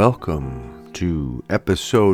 welcome to episode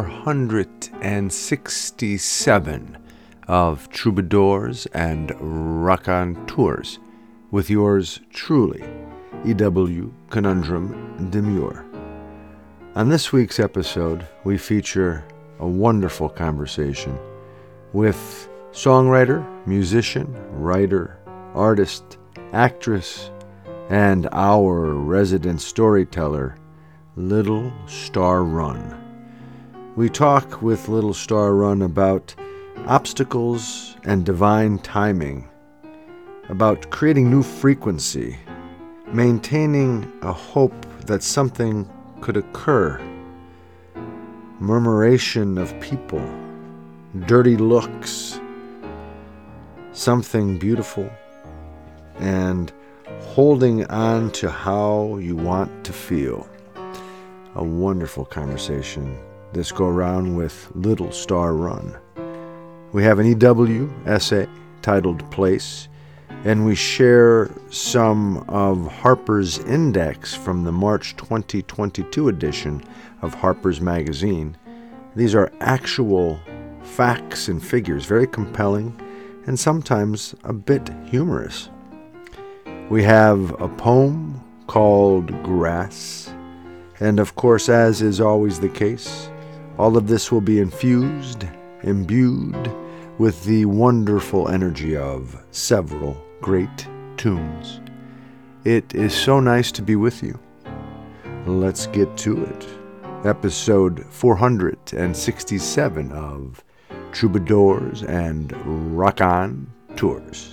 467 of Troubadours and Raconteurs with yours truly, E.W. Conundrum Demure. On this week's episode, we feature a wonderful conversation with songwriter, musician, writer, artist, actress, and our resident storyteller, Little Star Run. We talk with Little Star Run about obstacles and divine timing, about creating new frequency, maintaining a hope that something could occur, murmuration of people, dirty looks, something beautiful, and holding on to how you want to feel. A wonderful conversation this go around with Little Star Run. We have an EW essay titled Place, and we share some of Harper's Index from the March 2022 edition of Harper's Magazine. These are actual facts and figures, very compelling and sometimes a bit humorous. We have a poem called Grass, and of course, as is always the case, all of this will be imbued with the wonderful energy of several great tunes. It is so nice to be with you. Let's get to it. Episode 467 of Troubadours and Raconteurs.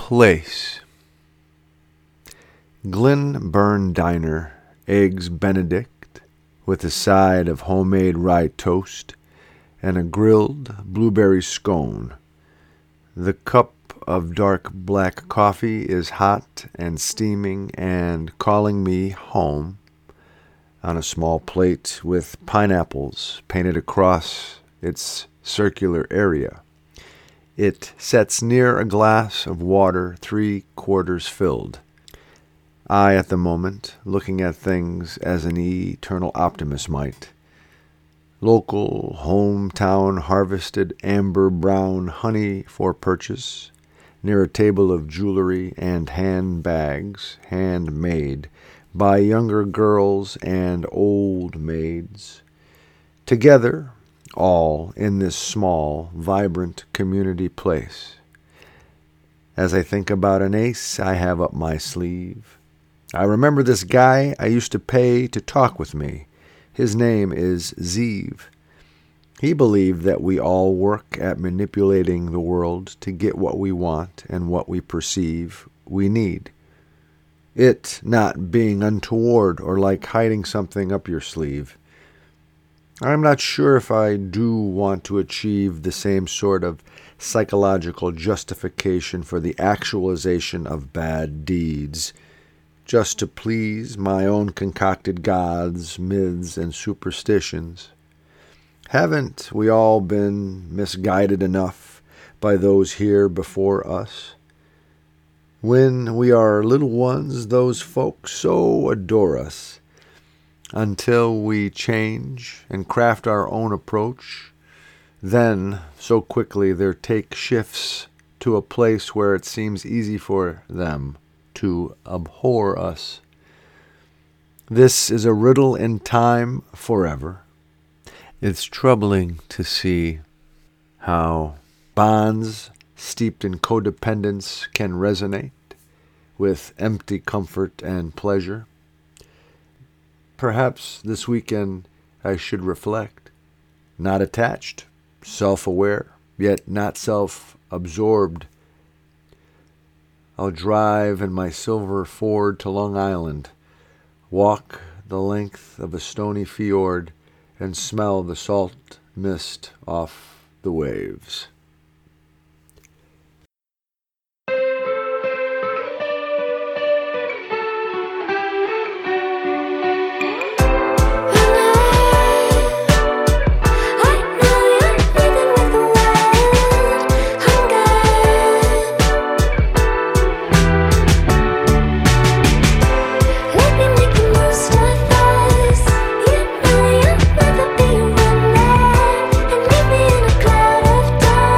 place. Glenburn Diner, eggs Benedict, with a side of homemade rye toast and a grilled blueberry scone. The cup of dark black coffee is hot and steaming and calling me home. On a small plate with pineapples painted across its circular area. It sets near a glass of water 3/4 filled. I, at the moment, looking at things as an eternal optimist might. Local, hometown, harvested amber brown honey for purchase, near a table of jewelry and handbags, handmade by younger girls and old maids. Together, all in this small, vibrant community place. As I think about an ace I have up my sleeve, I remember this guy I used to pay to talk with me. His name is Zeev. He believed that we all work at manipulating the world to get what we want and what we perceive we need. It not being untoward or like hiding something up your sleeve. I'm not sure if I do want to achieve the same sort of psychological justification for the actualization of bad deeds, just to please my own concocted gods, myths, and superstitions. Haven't we all been misguided enough by those here before us? When we are little ones, those folk so adore us. Until we change and craft our own approach, then so quickly their take shifts to a place where it seems easy for them to abhor us. This is a riddle in time forever. It's troubling to see how bonds steeped in codependence can resonate with empty comfort and pleasure. Perhaps this weekend I should reflect, not attached, self-aware, yet not self-absorbed. I'll drive in my silver Ford to Long Island, walk the length of a stony fjord, and smell the salt mist off the waves. Cloud of dark.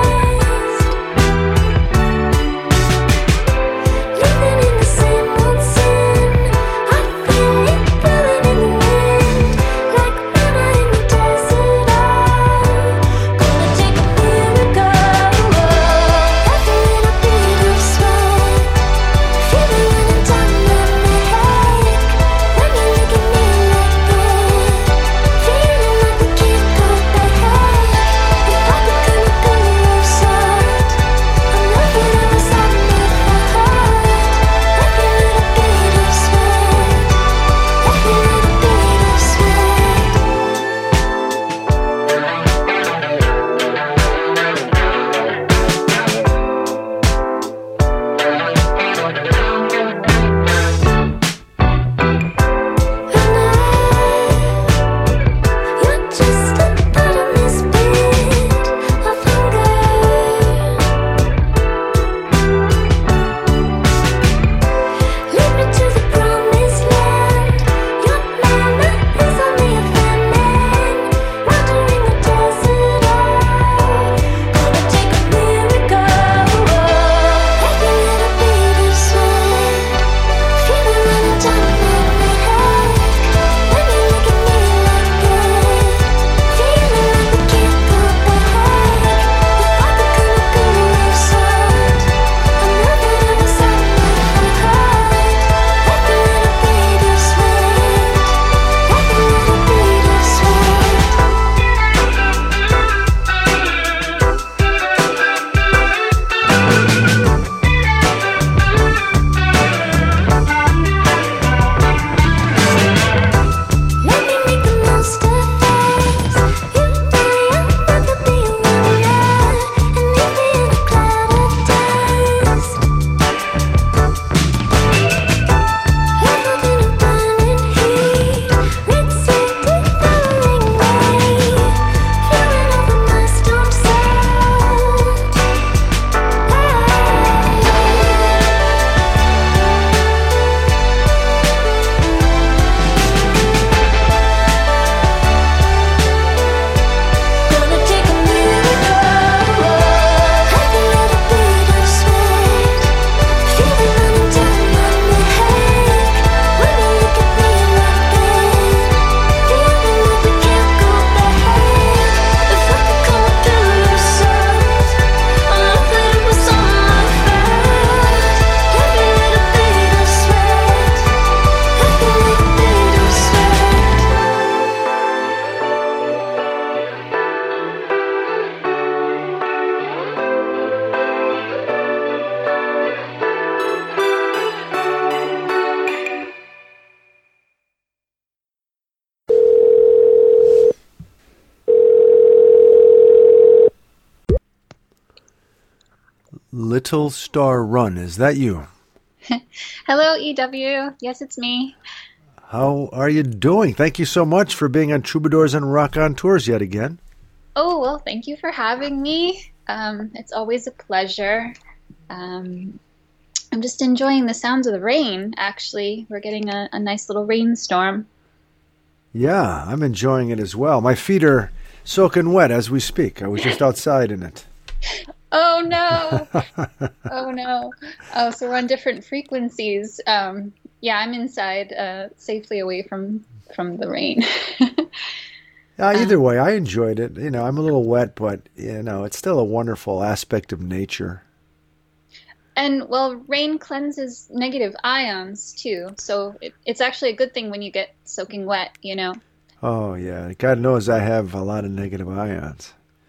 Little Star Run. Is that you? Hello, EW. Yes, it's me. How are you doing? Thank you so much for being on Troubadours and Rock on Tours yet again. Oh, well, thank you for having me. It's always a pleasure. Um, I'm just enjoying the sounds of the rain, actually. We're getting a nice little rainstorm. Yeah, I'm enjoying it as well. My feet are soaking wet as we speak. I was just outside in it. Oh, no. Oh, no. Oh, so we're on different frequencies. Yeah, I'm inside, safely away from the rain. Either way, I enjoyed it. I'm a little wet, but, it's still a wonderful aspect of nature. And well, rain cleanses negative ions too. So it's actually a good thing when you get soaking wet. Oh, yeah. God knows I have a lot of negative ions.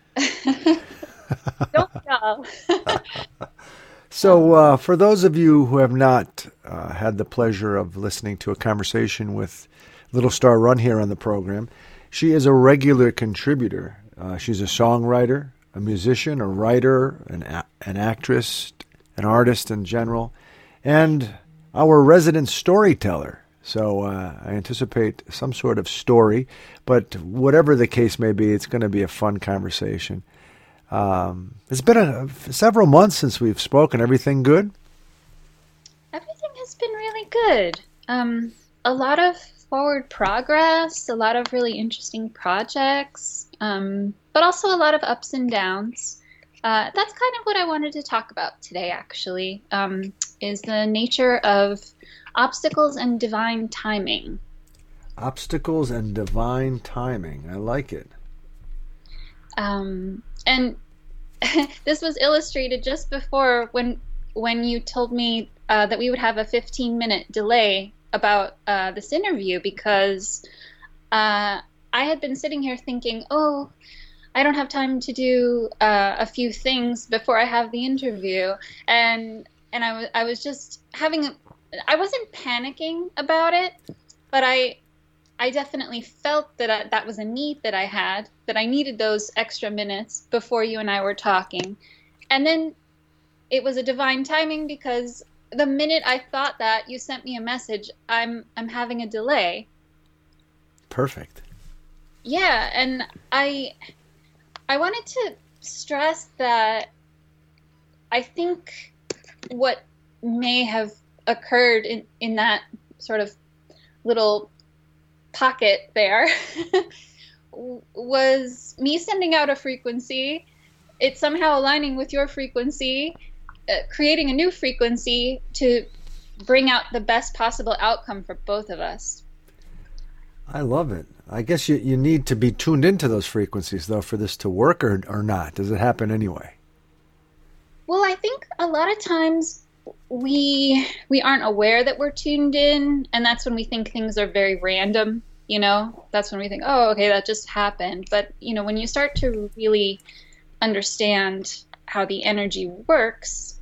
Don't y'all. So, for those of you who have not had the pleasure of listening to a conversation with Little Star Run here on the program, she is a regular contributor. She's a songwriter, a musician, a writer, an actress, an artist in general, and our resident storyteller. So I anticipate some sort of story, but whatever the case may be, it's going to be a fun conversation. It's been several months since we've spoken. Everything good? Everything has been really good. A lot of forward progress, a lot of really interesting projects, but also a lot of ups and downs. That's kind of what I wanted to talk about today, actually, is the nature of obstacles and divine timing. Obstacles and divine timing. I like it. And this was illustrated just before when you told me that we would have a 15-minute delay about this interview, because I had been sitting here thinking, oh, I don't have time to do a few things before I have the interview, and I was just I wasn't panicking about it, but I definitely felt that that was a need that I had, that I needed those extra minutes before you and I were talking. And then it was a divine timing, because the minute I thought that, you sent me a message, I'm having a delay. Perfect. Yeah, and I wanted to stress that I think what may have occurred in that sort of little pocket there was me sending out a frequency, it somehow aligning with your frequency, creating a new frequency to bring out the best possible outcome for both of us. I love it. I guess you need to be tuned into those frequencies, though, for this to work, or not. Does it happen anyway? Well, I think a lot of times we aren't aware that we're tuned in, and that's when we think things are very random. That's when we think, oh, okay, that just happened. But when you start to really understand how the energy works,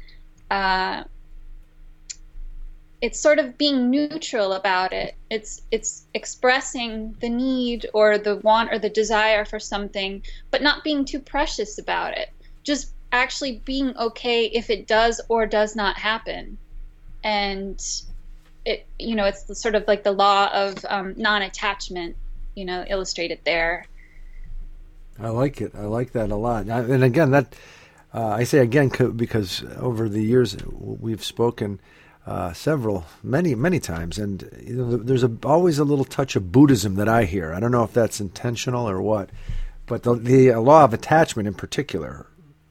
it's sort of being neutral about it. It's expressing the need or the want or the desire for something, but not being too precious about it. Just actually being okay if it does or does not happen. And it's the sort of like the law of non-attachment, illustrated there. I like it. I like that a lot. And again, that I say again because over the years we've spoken many times, and there's always a little touch of Buddhism that I hear. I don't know if that's intentional or what, but the law of attachment in particular.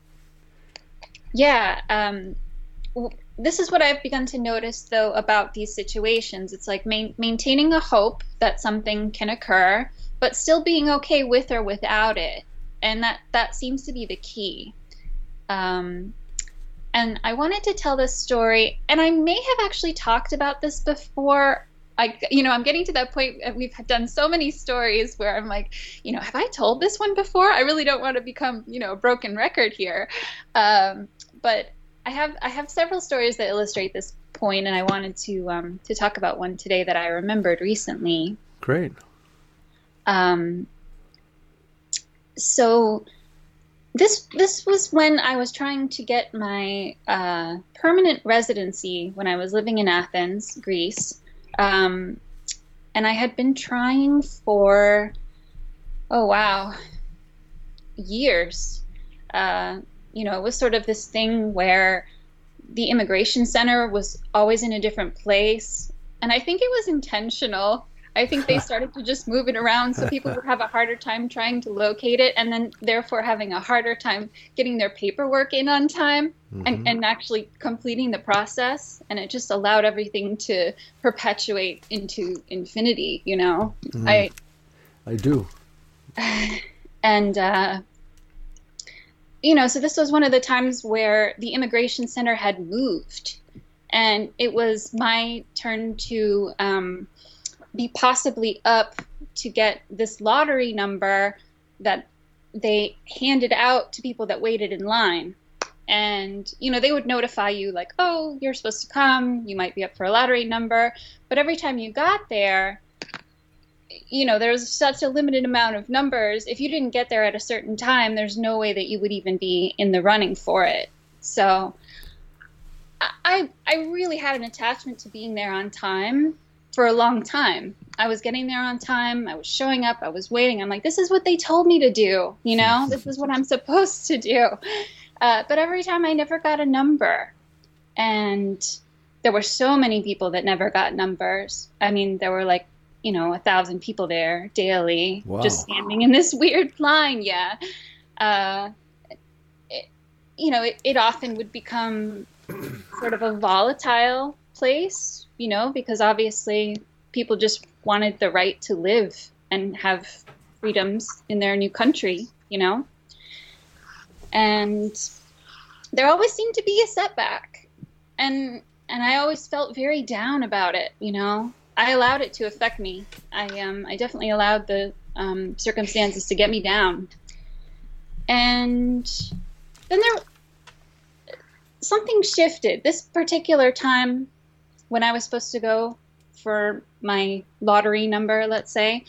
Yeah. This is what I've begun to notice, though, about these situations. It's like maintaining a hope that something can occur, but still being okay with or without it. And that seems to be the key. And I wanted to tell this story, and I may have actually talked about this before. I'm getting to that point. We've done so many stories where I'm like, have I told this one before? I really don't want to become, a broken record here. But I have several stories that illustrate this point, and I wanted to talk about one today that I remembered recently. Great. So This was when I was trying to get my permanent residency when I was living in Athens, Greece. Um, and I had been trying for, oh wow, years. Uh, it was sort of this thing where the immigration center was always in a different place. And I think it was intentional. I think they started to just move it around so people would have a harder time trying to locate it, and then therefore having a harder time getting their paperwork in on time and actually completing the process. And it just allowed everything to perpetuate into infinity. I do. And, so this was one of the times where the immigration center had moved, and it was my turn to be possibly up to get this lottery number that they handed out to people that waited in line. And, they would notify you like, oh, you're supposed to come, you might be up for a lottery number. But every time you got there, there's such a limited amount of numbers. If you didn't get there at a certain time, there's no way that you would even be in the running for it. So I really had an attachment to being there on time for a long time. I was getting there on time. I was showing up. I was waiting. I'm like, this is what they told me to do. This is what I'm supposed to do. But every time I never got a number. And there were so many people that never got numbers. I mean, there were like, 1,000 people there daily, just standing in this weird line. Yeah. It often would become sort of a volatile place, because obviously people just wanted the right to live and have freedoms in their new country, and there always seemed to be a setback, and I always felt very down about it. I allowed it to affect me. I definitely allowed the circumstances to get me down. And then something shifted. This particular time when I was supposed to go for my lottery number, let's say,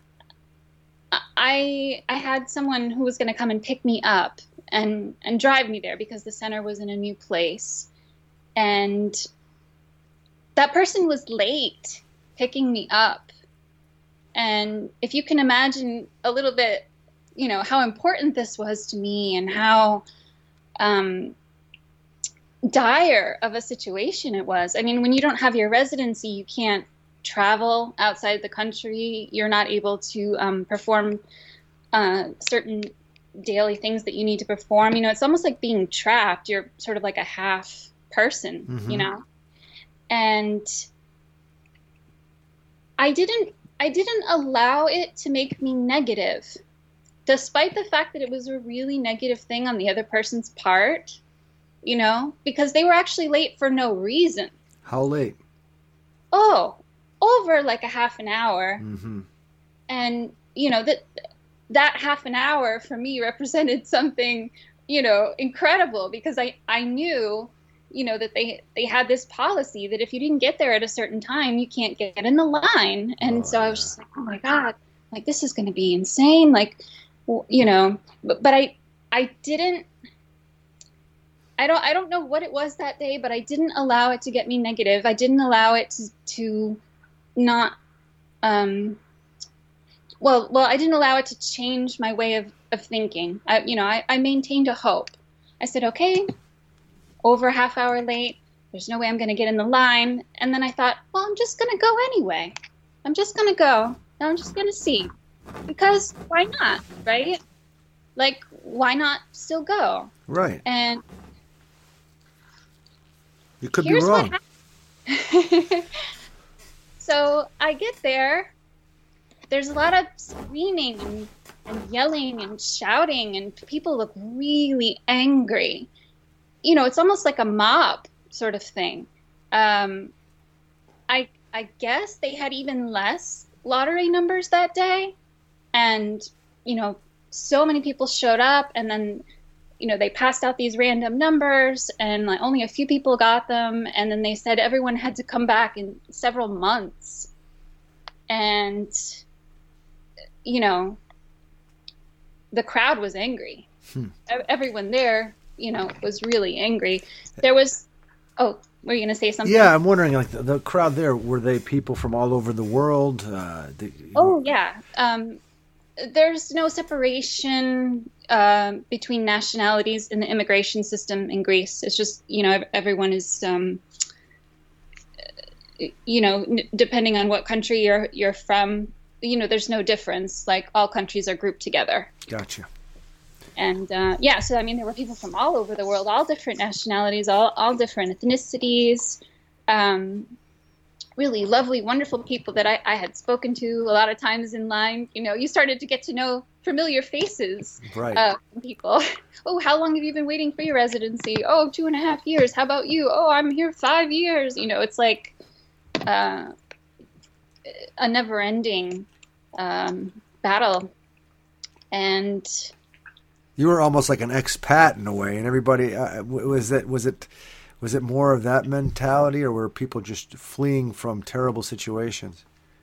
I had someone who was going to come and pick me up and drive me there because the center was in a new place. And that person was late picking me up. And if you can imagine a little bit, how important this was to me and how dire of a situation it was. I mean, when you don't have your residency, you can't travel outside the country. You're not able to perform certain daily things that you need to perform. It's almost like being trapped. You're sort of like a half person, And I didn't allow it to make me negative, despite the fact that it was a really negative thing on the other person's part, because they were actually late for no reason. How late? Oh, over like a half an hour. And, that half an hour for me represented something, incredible, because I knew that they had this policy that if you didn't get there at a certain time, you can't get in the line. And so I was just like, oh my God, like this is going to be insane. Like, but I didn't, I don't know what it was that day, but I didn't allow it to get me negative. I didn't allow it to not, I didn't allow it to change my way of thinking. I maintained a hope. I said, okay, over a half hour late, there's no way I'm going to get in the line. And then I thought, well, I'm just going to go anyway. I'm just going to go. And I'm just going to see. Because why not, right? Like, why not still go? Right. And you could be wrong. So I get there. There's a lot of screaming and yelling and shouting, and people look really angry. It's almost like a mob sort of thing. I guess they had even less lottery numbers that day. And, so many people showed up, and then, they passed out these random numbers, and like only a few people got them. And then they said everyone had to come back in several months. And, the crowd was angry. Everyone there, was really angry. There was, oh, were you going to say something? Yeah, I'm wondering, like the crowd there, were they people from all over the world? Oh, yeah. There's no separation between nationalities in the immigration system in Greece. It's just, everyone is, depending on what country you're from, there's no difference. Like all countries are grouped together. Gotcha. And so I mean, there were people from all over the world, all different nationalities, all different ethnicities. Really lovely, wonderful people that I had spoken to a lot of times in line. You started to get to know familiar faces. Right. People. Oh, how long have you been waiting for your residency? Oh, 2.5 years. How about you? Oh, I'm here 5 years. It's like a never-ending battle. And you were almost like an expat in a way, and everybody was it more of that mentality, or were people just fleeing from terrible situations?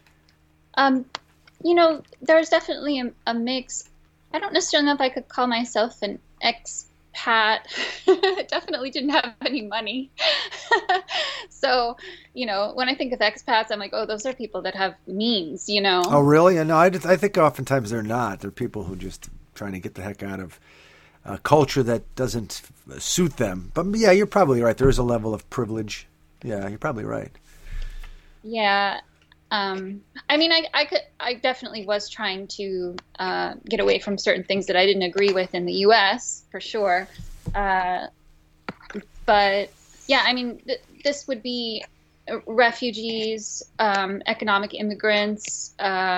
There's definitely a mix. I don't necessarily know if I could call myself an expat. Definitely didn't have any money. So, when I think of expats, I'm like, oh, those are people that have means, Oh, really? No, I think oftentimes they're not. They're people who just trying to get the heck out of a culture that doesn't suit them. But yeah, you're probably right. There is a level of privilege. Yeah, you're probably right. Yeah. I mean, I definitely was trying to get away from certain things that I didn't agree with in the U.S. for sure. But yeah, I mean, this would be refugees, economic immigrants,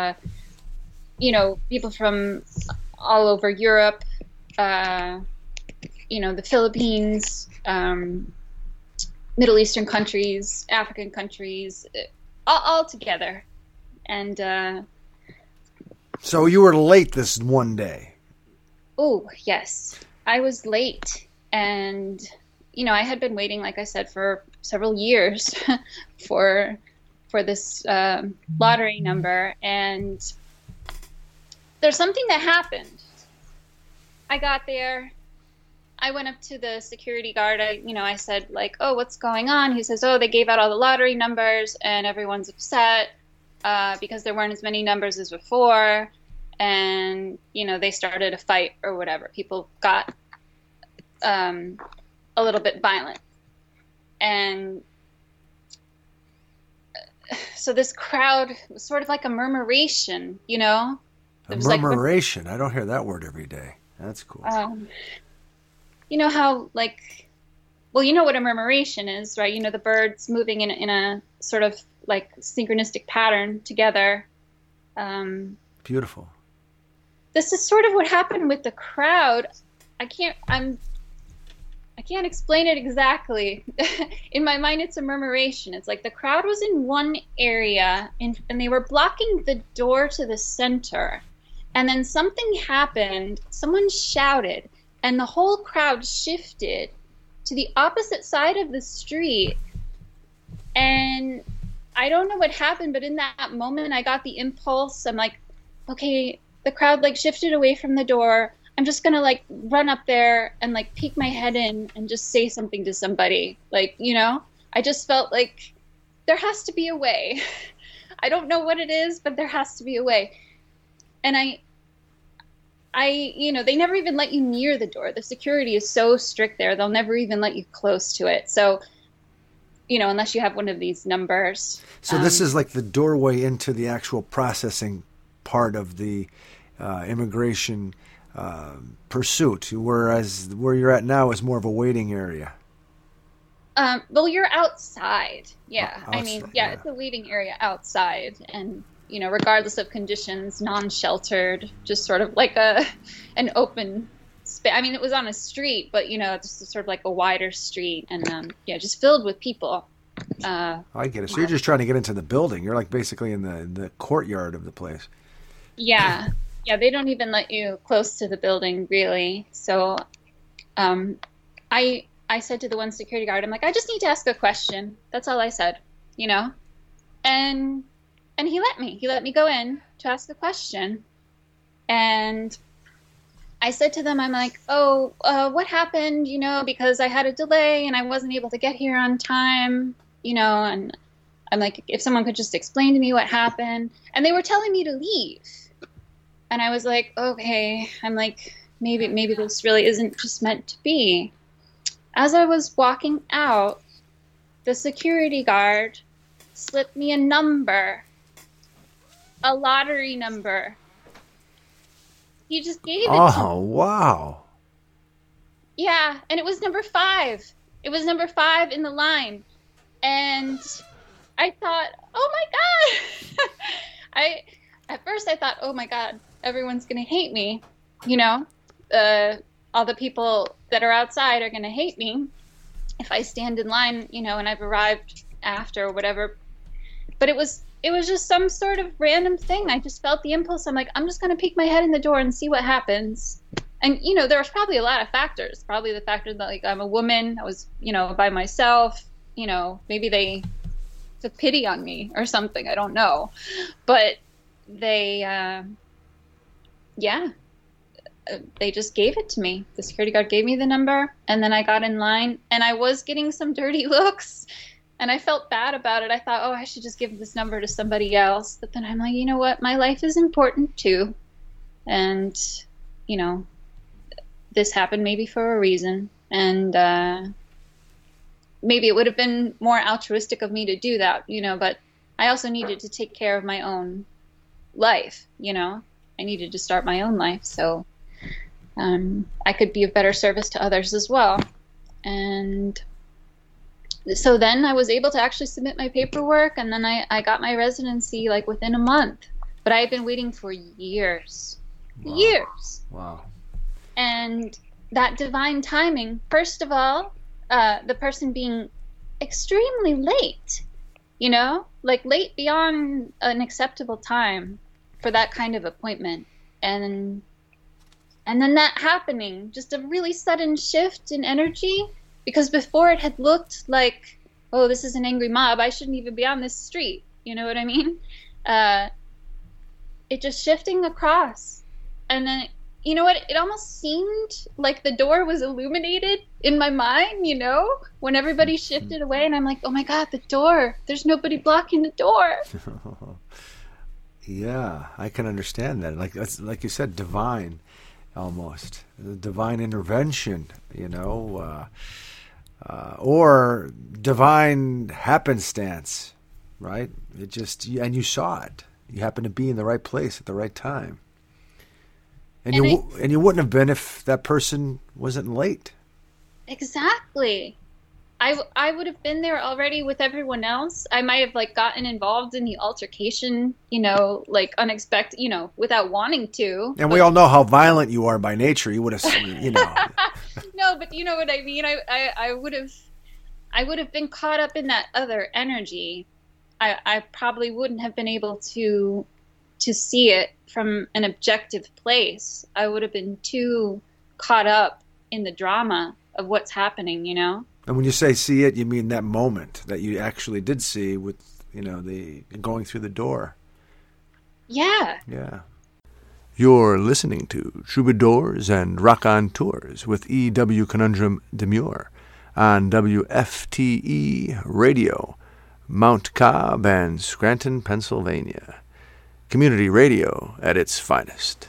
people from all over Europe, the Philippines, Middle Eastern countries, African countries, all together. And so you were late this one day. Oh, yes. I was late. And, I had been waiting, like I said, for several years for this lottery number. And there's something that happened. I got there. I went up to the security guard. I said, like, oh, what's going on? He says, oh, they gave out all the lottery numbers and everyone's upset because there weren't as many numbers as before. And, they started a fight or whatever. People got a little bit violent. And so this crowd was sort of like a murmuration, A murmuration? I don't hear that word every day. That's cool. You know how, you know what a murmuration is, right? The birds moving in a sort of like synchronistic pattern together. Beautiful. This is sort of what happened with the crowd. I can't explain it exactly. In my mind, it's a murmuration. It's like the crowd was in one area and they were blocking the door to the center. And then something happened. Someone shouted. And the whole crowd shifted to the opposite side of the street. And I don't know what happened, but in that moment, I got the impulse. I'm like, okay, the crowd shifted away from the door. I'm just going to run up there and peek my head in and just say something to somebody. I just felt like there has to be a way. I don't know what it is, but there has to be a way. And I they never even let you near the door. The security is so strict there. They'll never even let you close to it. So, unless you have one of these numbers. So this is like the doorway into the actual processing part of the immigration pursuit, whereas where you're at now is more of a waiting area. Well, you're outside. Yeah. Outside, I mean, yeah, it's a waiting area outside. And regardless of conditions, non-sheltered, just sort of like an open space. I mean, it was on a street, but just sort of like a wider street, and just filled with people. I get it. So you're just trying to get into the building. You're basically in the courtyard of the place. Yeah, they don't even let you close to the building, really. So, I said to the one security guard, I'm like, I just need to ask a question. That's all I said, And he let me go in to ask a question. And I said to them, I'm like, oh, what happened? Because I had a delay and I wasn't able to get here on time, and I'm like, if someone could just explain to me what happened. And they were telling me to leave. And I was like, okay, I'm like, maybe this really isn't just meant to be. As I was walking out, the security guard slipped me a number, a lottery number. He just gave it to me. Oh, wow. Yeah, and it was number 5. It was number 5 in the line. And I thought, oh my God. At first I thought, oh my God, everyone's going to hate me. All the people that are outside are going to hate me if I stand in line, and I've arrived after or whatever. But it was just some sort of random thing. I just felt the impulse. I'm like, I'm just going to peek my head in the door and see what happens. And, there was probably a lot of factors. Probably the factor that, like, I'm a woman. I was, by myself. Maybe they took pity on me or something. I don't know. But they, they just gave it to me. The security guard gave me the number, and then I got in line, and I was getting some dirty looks, and I felt bad about it. I thought, oh, I should just give this number to somebody else. But then I'm like, you know what? My life is important too. And, this happened maybe for a reason. And maybe it would have been more altruistic of me to do that, but I also needed to take care of my own life, I needed to start my own life. So I could be of better service to others as well. And so then I was able to actually submit my paperwork, and then I got my residency like within a month. But I had been waiting for years. Wow. Years. Wow. And that divine timing, first of all, the person being extremely late, like late beyond an acceptable time for that kind of appointment. And then that happening, just a really sudden shift in energy, because before it had looked like, oh, this is an angry mob. I shouldn't even be on this street. You know what I mean? It just shifting across. And then, you know what? It almost seemed like the door was illuminated in my mind, when everybody shifted away. And I'm like, oh my God, the door. There's nobody blocking the door. Yeah, I can understand that. Like you said, divine. Almost the divine intervention, or divine happenstance, right? And you saw it. You happened to be in the right place at the right time, and you wouldn't have been if that person wasn't late. Exactly. I would have been there already with everyone else. I might have gotten involved in the altercation, unexpected, without wanting to. And we all know how violent you are by nature. You would have, No, but you know what I mean. I would have been caught up in that other energy. I probably wouldn't have been able to see it from an objective place. I would have been too caught up in the drama of what's happening, And when you say see it, you mean that moment that you actually did see with, the going through the door. Yeah. Yeah. You're listening to Troubadours and Raconteurs with E.W. Conundrum Demure on WFTE Radio, Mount Cobb and Scranton, Pennsylvania. Community radio at its finest.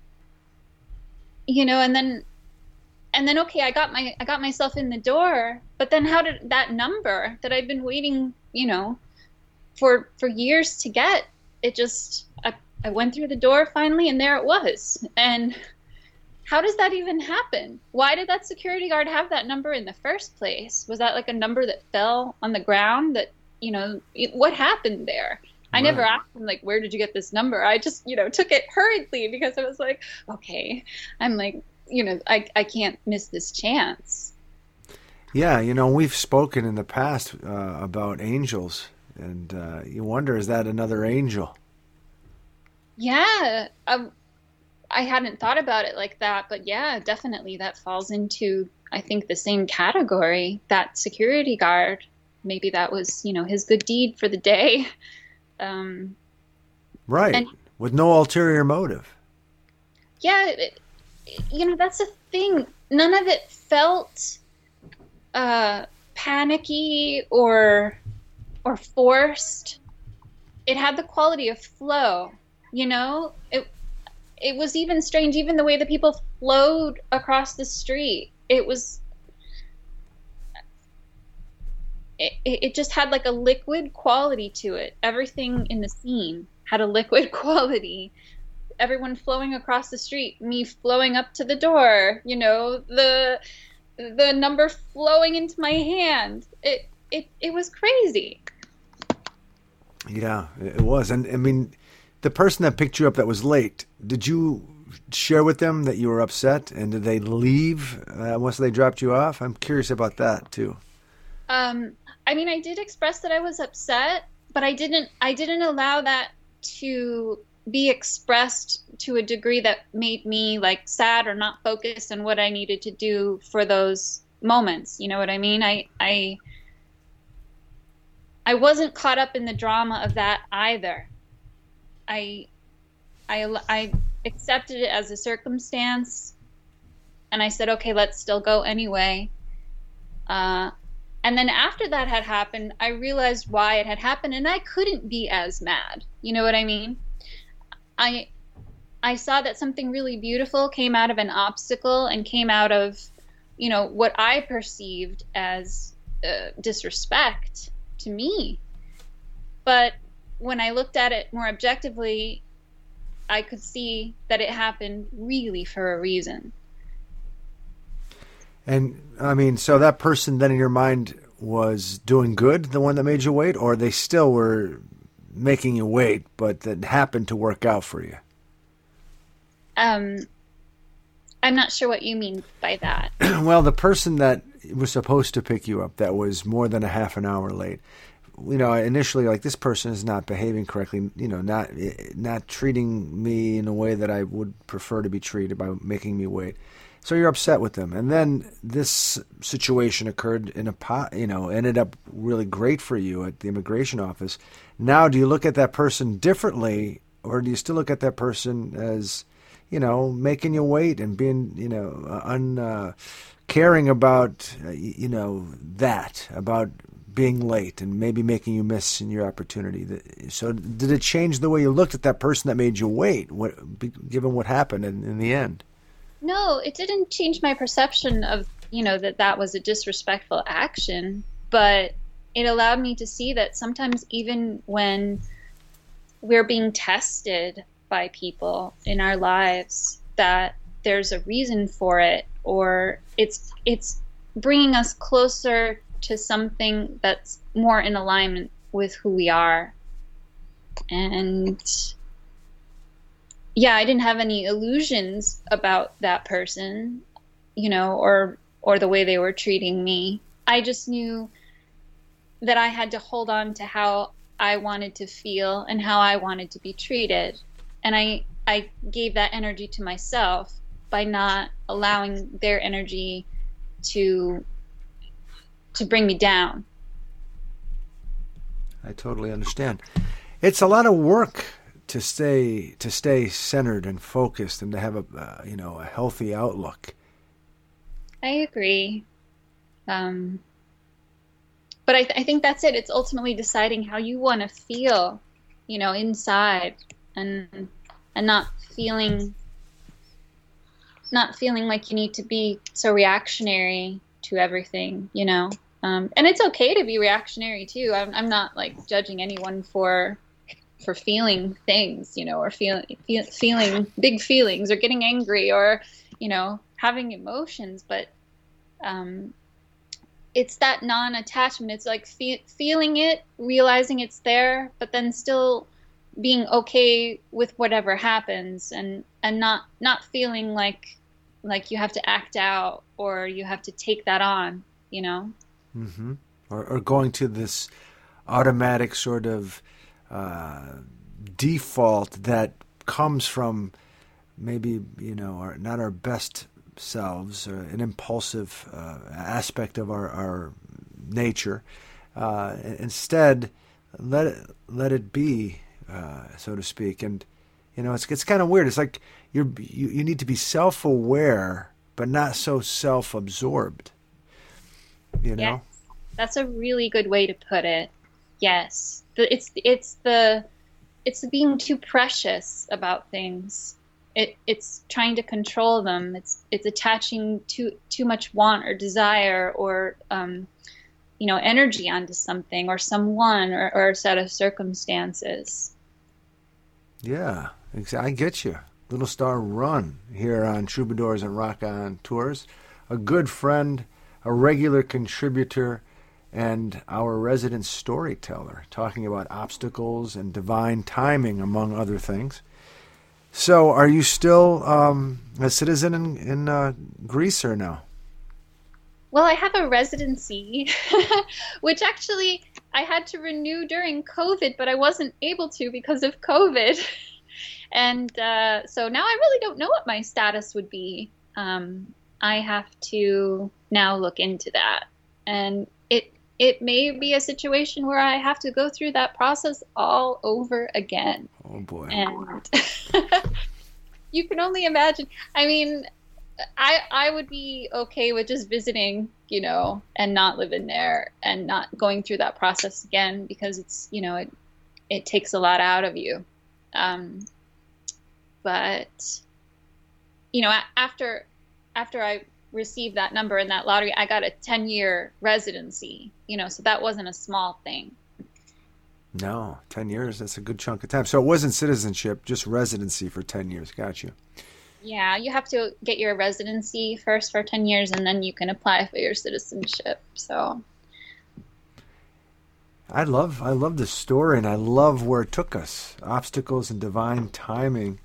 And then okay, I got myself in the door, but then how did that number that I've been waiting, for years to get, it just I went through the door finally, and there it was. And how does that even happen? Why did that security guard have that number in the first place? Was that like a number that fell on the ground that, what happened there? I never asked him, where did you get this number? I just, took it hurriedly because I was like, okay, I'm like, I can't miss this chance. Yeah, we've spoken in the past about angels, and you wonder, is that another angel? Yeah, I hadn't thought about it like that, but yeah, definitely that falls into, I think, the same category. That security guard, maybe that was, his good deed for the day. Right, with no ulterior motive. Yeah, that's the thing. None of it felt uh, panicky or forced. It had the quality of flow. It was even strange, even the way the people flowed across the street. It just had like a liquid quality to it. Everything in the scene had a liquid quality. Everyone flowing across the street, me flowing up to the door, the number flowing into my hand. It was crazy. Yeah, it was. And I mean, the person that picked you up that was late, did you share with them that you were upset? And did they leave once they dropped you off? I'm curious about that too. Um, I mean, I did express that I was upset, but I didn't allow that to be expressed to a degree that made me like sad or not focused on what I needed to do for those moments. You know what I mean? I wasn't caught up in the drama of that either. I I accepted it as a circumstance, and I said, okay, let's still go anyway. Uh, and then after that had happened, I realized why it had happened, and I couldn't be as mad. You know what I mean? I I saw that something really beautiful came out of an obstacle and came out of, what I perceived as disrespect to me. But when I looked at it more objectively, I could see that it happened really for a reason. And I mean, so that person then in your mind was doing good, the one that made you wait, or they still were making you wait, but that happened to work out for you? Um, I'm not sure what you mean by that. Well, the person that was supposed to pick you up that was more than a half an hour late, initially like this person is not behaving correctly, not treating me in a way that I would prefer to be treated by making me wait. So you're upset with them, and then this situation occurred in ended up really great for you at the immigration office. Now, do you look at that person differently, or do you still look at that person as, making you wait and being, caring about, about being late and maybe making you miss in your opportunity? So did it change the way you looked at that person that made you wait, given what happened in the end? No, it didn't change my perception of, that was a disrespectful action, but it allowed me to see that sometimes even when we're being tested by people in our lives, that there's a reason for it, or it's bringing us closer to something that's more in alignment with who we are. And yeah, I didn't have any illusions about that person, or the way they were treating me. I just knew that I had to hold on to how I wanted to feel and how I wanted to be treated. And I gave that energy to myself by not allowing their energy to bring me down. I totally understand. It's a lot of work to stay centered and focused and to have a healthy outlook. I agree. Um, but I think that's it. It's ultimately deciding how you want to feel, inside, and not feeling like you need to be so reactionary to everything. And it's okay to be reactionary too. I'm not like judging anyone for feeling things, or feeling big feelings, or getting angry, or having emotions. But it's that non-attachment. It's like feeling it, realizing it's there, but then still being okay with whatever happens, and not feeling like you have to act out or you have to take that on. Mm-hmm. Or going to this automatic sort of default that comes from maybe not our best selves, or an impulsive aspect of our nature. Instead, let it be, so to speak, and It's kind of weird. It's like you need to be self-aware, but not so self-absorbed. Yes, that's a really good way to put it. Yes, it's the being too precious about things. It's trying to control them. It's attaching too much want or desire or energy onto something or someone or a set of circumstances. Yeah, exactly. I get you. Little Star Run here on Troubadours and Rock On Tours. A good friend, a regular contributor, and our resident storyteller, talking about obstacles and divine timing, among other things. So, are you still a citizen in Greece or no? Well, I have a residency, which actually I had to renew during COVID, but I wasn't able to because of COVID. And so now I really don't know what my status would be. I have to now look into that. And it may be a situation where I have to go through that process all over again. Oh, boy. And you can only imagine. I mean, I would be okay with just visiting, and not living there and not going through that process again because it's, it takes a lot out of you. But, after I received that number in that lottery, I got a 10-year residency, so that wasn't a small thing. No, 10 years, that's a good chunk of time. So it wasn't citizenship, just residency for 10 years. Got you. Yeah, you have to get your residency first for 10 years, and then you can apply for your citizenship. So I love the story, and I love where it took us. Obstacles and divine timing.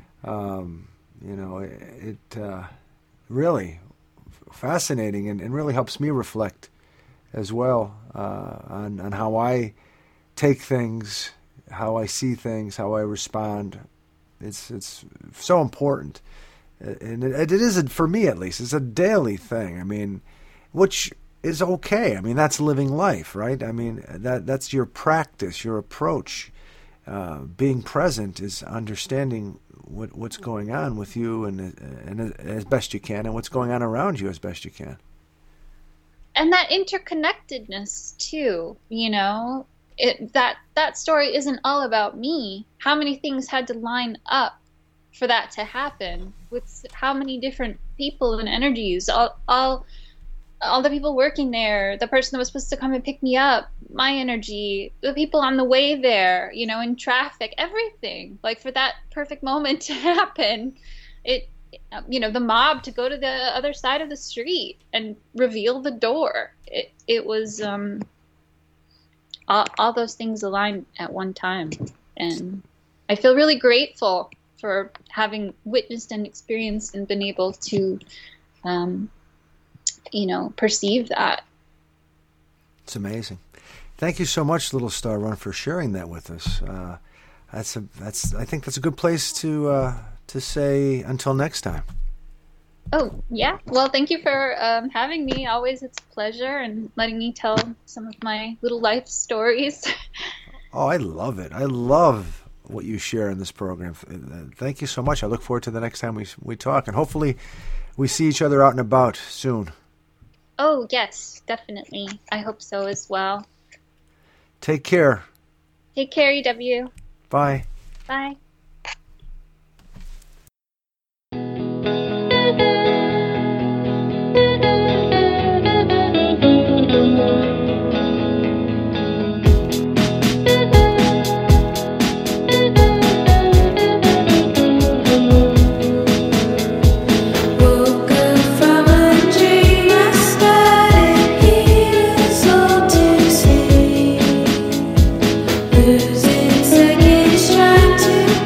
It really fascinating and really helps me reflect as well on how I take things, how I see things, how I respond. It's so important, and it is, for me at least, it's a daily thing. I mean, which is okay. I mean, that's living life, right? I mean, that's your practice, your approach. Being present is understanding what's going on with you and as best you can, and what's going on around you as best you can. And that interconnectedness too, that story isn't all about me. How many things had to line up for that to happen? With how many different people and energies, all the people working there, the person that was supposed to come and pick me up, my energy, the people on the way there, in traffic, everything. Like, for that perfect moment to happen, the mob to go to the other side of the street and reveal the door. It was all those things aligned at one time. And I feel really grateful for having witnessed and experienced and been able to perceive that. It's amazing. Thank you so much, Little Star Run, for sharing that with us. I think that's a good place to say until next time. Oh, yeah. Well, thank you for having me. Always it's a pleasure, and letting me tell some of my little life stories. Oh, I love it. I love what you share in this program. Thank you so much. I look forward to the next time we talk, and hopefully we see each other out and about soon. Oh, yes, definitely. I hope so as well. Take care. Take care, EW. Bye. Bye. Losing seconds, trying to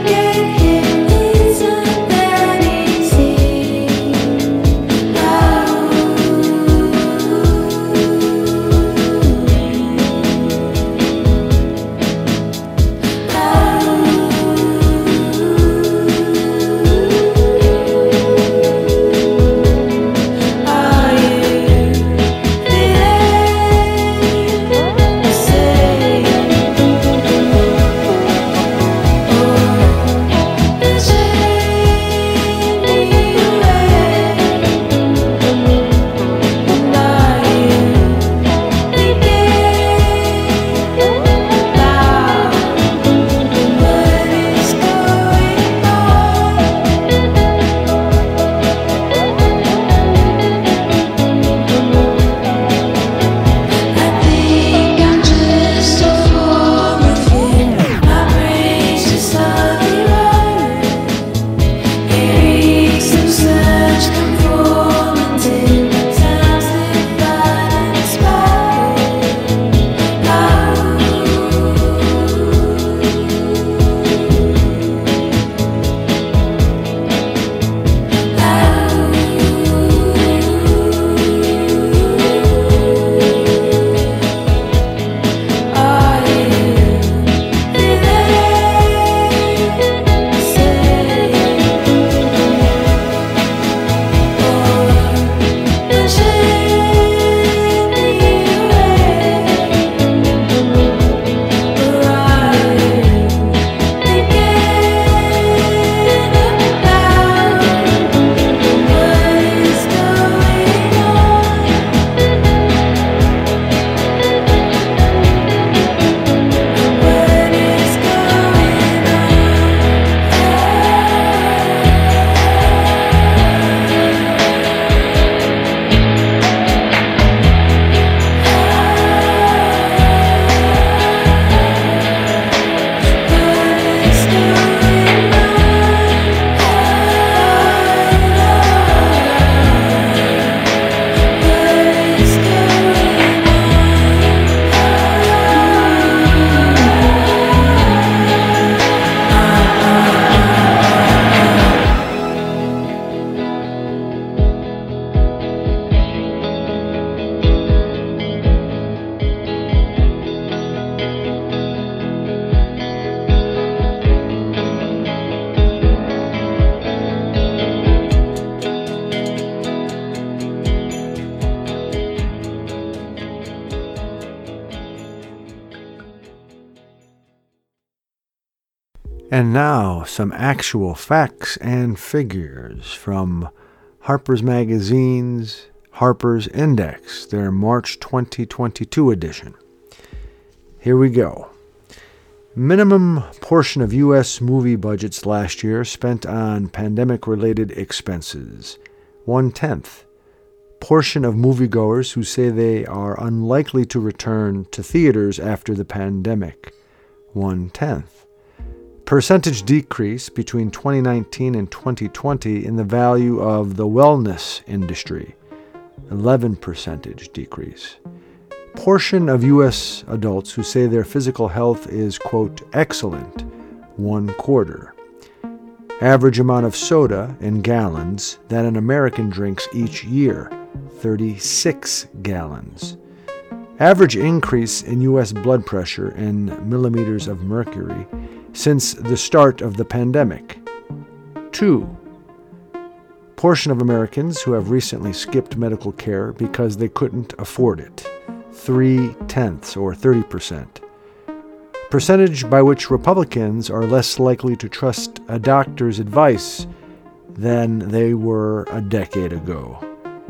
And now, some actual facts and figures from Harper's Magazine's Harper's Index, their March 2022 edition. Here we go. Minimum portion of U.S. movie budgets last year spent on pandemic-related expenses, 1/10. Portion of moviegoers who say they are unlikely to return to theaters after the pandemic, 1/10. Percentage decrease between 2019 and 2020 in the value of the wellness industry, 11% decrease. Portion of U.S. adults who say their physical health is, quote, excellent, 1/4. Average amount of soda in gallons that an American drinks each year, 36 gallons. Average increase in U.S. blood pressure in millimeters of mercury since the start of the pandemic, 2. Portion of Americans who have recently skipped medical care because they couldn't afford it, 3/10 or 30%. Percentage by which Republicans are less likely to trust a doctor's advice than they were a decade ago,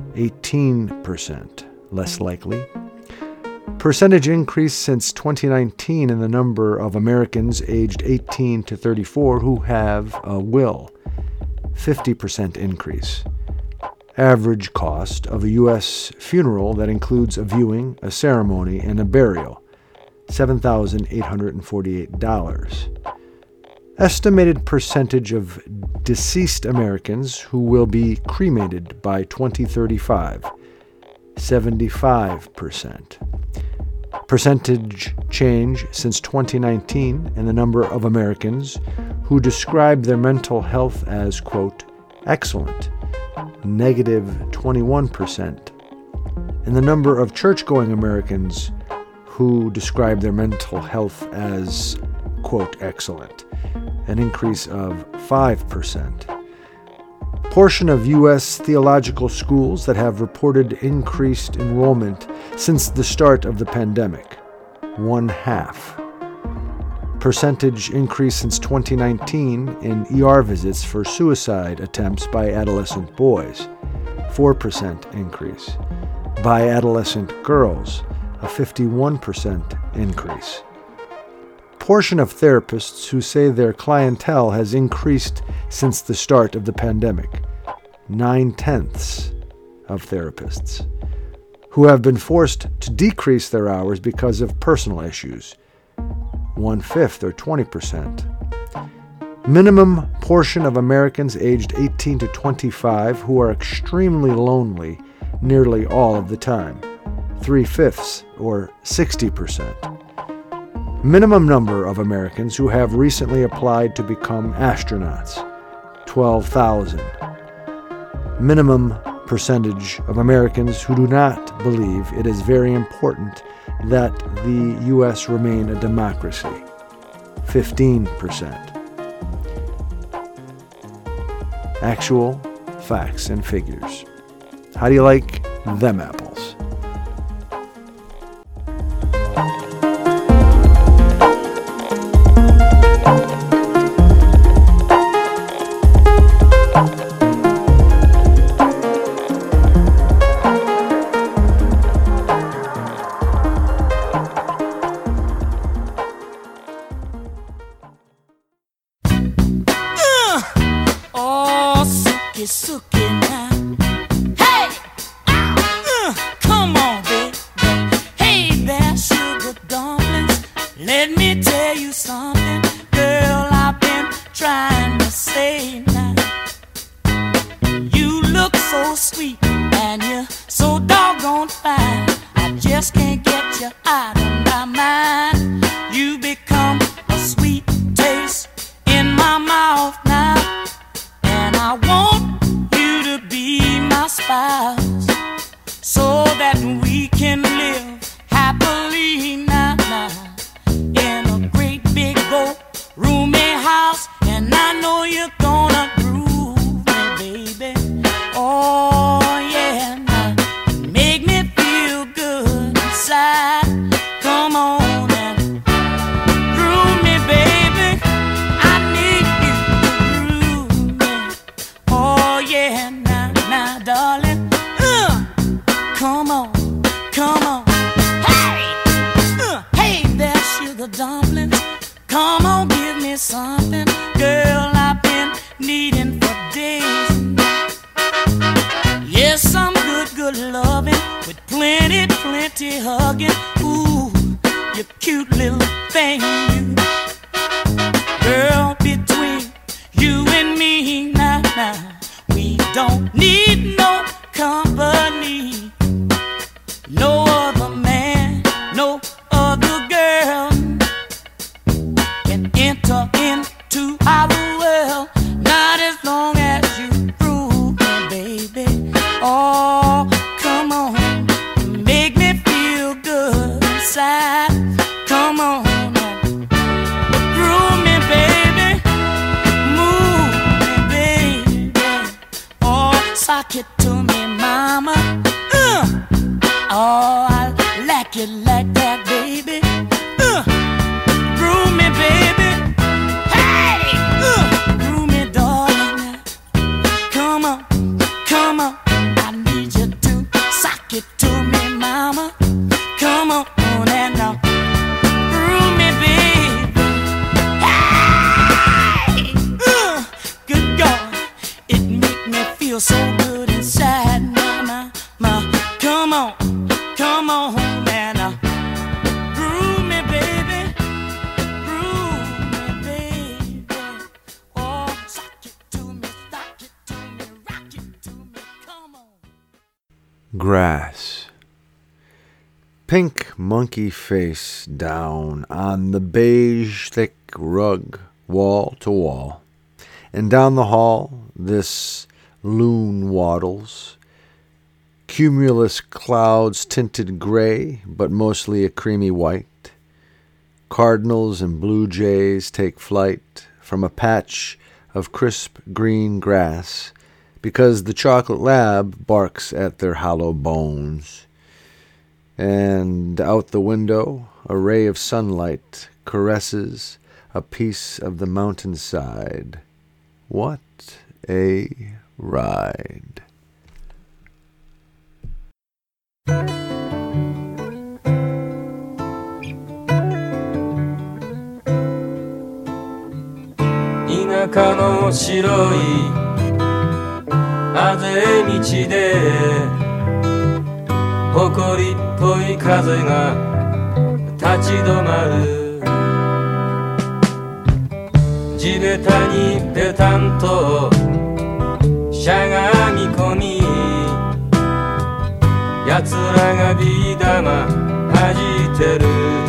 18% less likely. Percentage increase since 2019 in the number of Americans aged 18 to 34 who have a will, 50% increase. Average cost of a U.S. funeral that includes a viewing, a ceremony, and a burial, $7,848. Estimated percentage of deceased Americans who will be cremated by 2035, 75%. Percentage change since 2019 in the number of Americans who describe their mental health as, quote, excellent, -21%. In the number of church-going Americans who describe their mental health as, quote, excellent, an increase of 5%. Portion of U.S. theological schools that have reported increased enrollment since the start of the pandemic, 1/2. Percentage increase since 2019 in ER visits for suicide attempts by adolescent boys, 4% increase. By adolescent girls, a 51% increase. Portion of therapists who say their clientele has increased since the start of the pandemic, 9/10 of therapists, who have been forced to decrease their hours because of personal issues, 1/5 or 20%. Minimum portion of Americans aged 18 to 25 who are extremely lonely nearly all of the time, 3/5 or 60%. Minimum number of Americans who have recently applied to become astronauts, 12,000. Minimum percentage of Americans who do not believe it is very important that the U.S. remain a democracy, 15%. Actual facts and figures. How do you like them apples? Come on now. you cute little thing. Girl, between you and me, now, we don't need no company. No other man, no other girl can enter into our world. Not as long as you prove me, baby. Oh, come on, make me feel good inside. Come on, groove me, baby. Move me, baby. Oh, sock it to me, mama. Oh, I like it like that, baby. Groove me, baby. Hey, groove me, darling. Come on, come on. I need you to sock it to me, mama. Come on, and now groove me, baby. Hey, good God, it make me feel so good inside, mama. Come on. Come on home and groove me, baby. Groove me, baby. Oh, sock it to me, sock it to me, rock it to me. Come on. Grass. Pink monkey face down on the beige thick rug, wall to wall. And down the hall, this loon waddles. Cumulus clouds tinted gray, but mostly a creamy white. Cardinals and blue jays take flight from a patch of crisp green grass because the chocolate lab barks at their hollow bones. And out the window, a ray of sunlight caresses a piece of the mountainside. What a ride. 田舎の白いあぜ道で埃っぽい風が立ち止まる地べたにペタンとしゃがみ込み奴らがビー玉弾いてる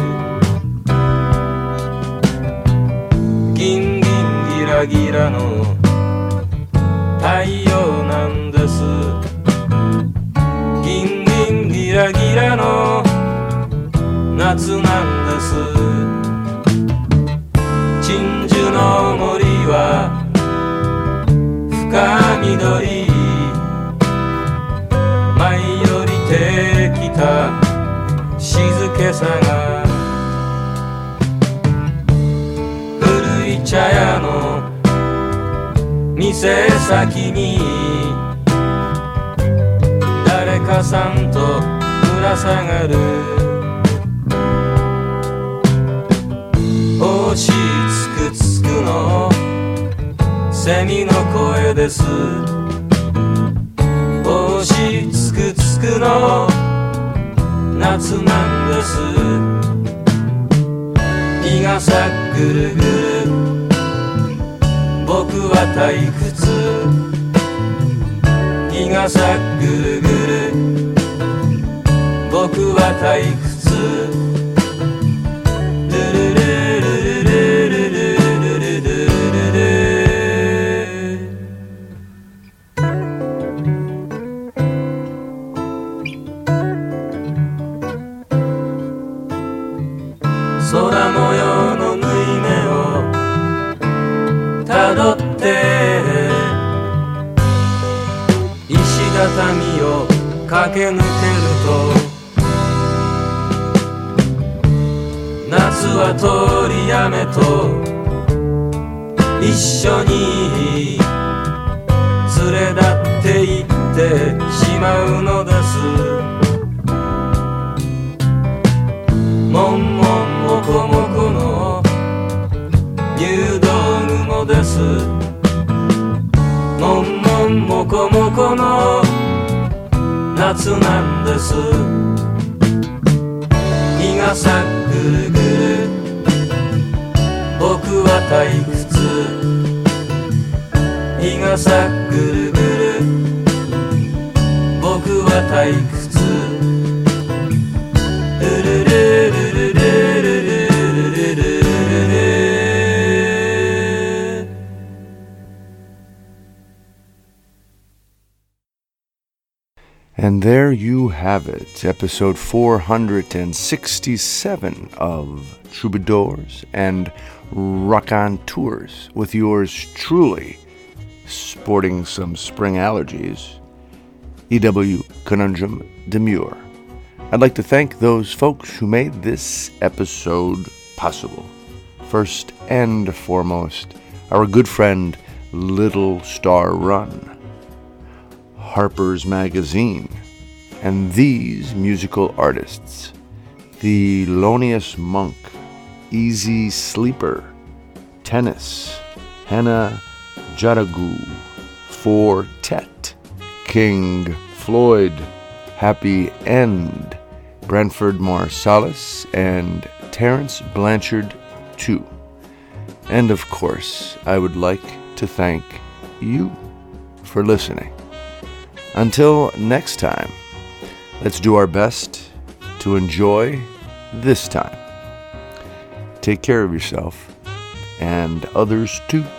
ギンギンギラギラの太陽なんですギンギンギラギラの夏なんです鎮守の森は深緑舞い降りてきた静けさが古い茶屋の店先に誰かさんとぶら下がる星つくつくのセミの声です星つくつくの夏なんです日がさぐるぐる僕は退屈日がさぐるぐる僕は退屈ルルルルルルルルルルルル空模様の縫い目をたどって石畳を駆け抜けると夏は通り雨と一緒に連れ立っていってしまうのですもんもんもこもこの入道雲ですもんもんもこもこの夏なんです日が咲くるぐる僕は退屈日傘ぐるぐる僕は退屈ルルルルルルルルルルルル And there you have it, episode 467 of Troubadours and Raconteurs with yours truly, sporting some spring allergies, E.W. Conundrum Demure. I'd like to thank those folks who made this episode possible. First and foremost, our good friend Little Star Run, Harper's Magazine, and these musical artists: Thelonious Monk, Easy Sleeper, Tennis, Hannah Jaragu, Fortet, King Floyd, Happy End, Branford Marsalis, and Terence Blanchard too. And of course, I would like to thank you for listening. Until next time, let's do our best to enjoy this time. Take care of yourself and others too.